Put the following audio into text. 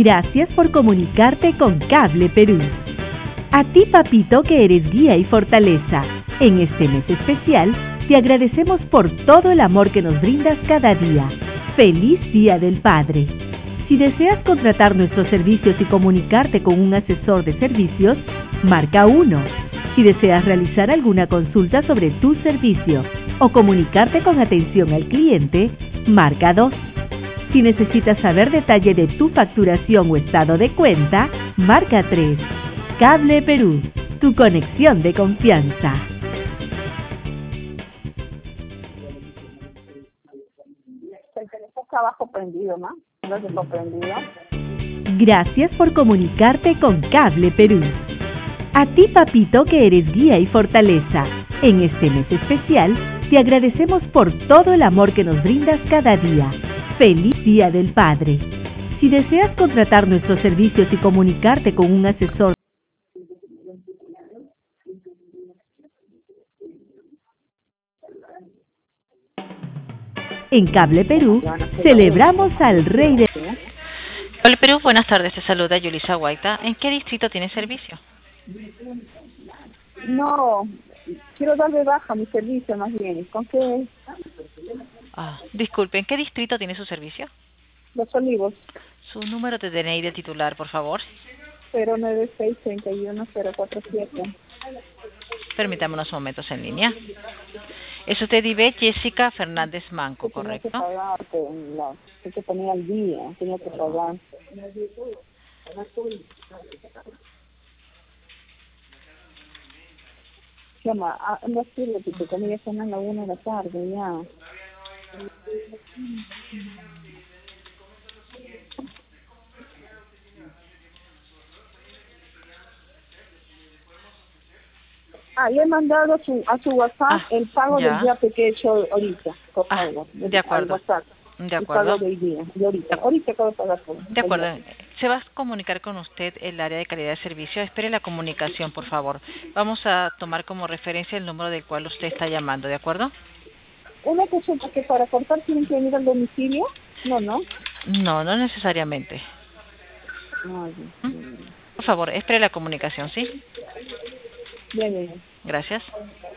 Gracias por comunicarte con Cable Perú. A ti, papito, que eres guía y fortaleza. En este mes especial, te agradecemos por todo el amor que nos brindas cada día. ¡Feliz Día del Padre! Si deseas contratar nuestros servicios y comunicarte con un asesor de servicios, marca 1. Si deseas realizar alguna consulta sobre tu servicio o comunicarte con atención al cliente, marca 2. Si necesitas saber detalle de tu facturación o estado de cuenta, marca 3. Cable Perú, tu conexión de confianza. El teléfono está abajo prendido, ¿no? No se está prendido. Gracias por comunicarte con Cable Perú. A ti, papito, que eres guía y fortaleza. En este mes especial, te agradecemos por todo el amor que nos brindas cada día. ¡Feliz Día del Padre! Si deseas contratar nuestros servicios y comunicarte con un asesor en Cable Perú, celebramos al Rey de... Cable Perú, buenas tardes, te saluda Yulisa Guaita. ¿En qué distrito tiene servicio? No, quiero dar de baja mi servicio más bien. ¿Con qué? Disculpe, ¿en qué distrito tiene su servicio? Los Olivos. Su número de DNI de titular, por favor. 096-31-047. Permítame unos momentos en línea. Es usted Ibe Jessica Fernández Manco, ¿correcto? Tenía que pagar, que ponía al día, tenía que pagar. Llama, no sirve, porque como ya son a la 1 de la tarde, ya. Le he mandado a su WhatsApp el pago del día que he hecho ahorita, por favor. De acuerdo. De acuerdo. El pago del día, de ahorita. Ahorita acabo de pagar todo. De acuerdo. Se va a comunicar con usted el área de calidad de servicio. Espere la comunicación, por favor. Vamos a tomar como referencia el número del cual usted está llamando, ¿de acuerdo? Una consulta, que para cortar tienen que venir al domicilio. No, ¿no? No, no necesariamente. Por favor, espere la comunicación, ¿sí? Bien. Gracias.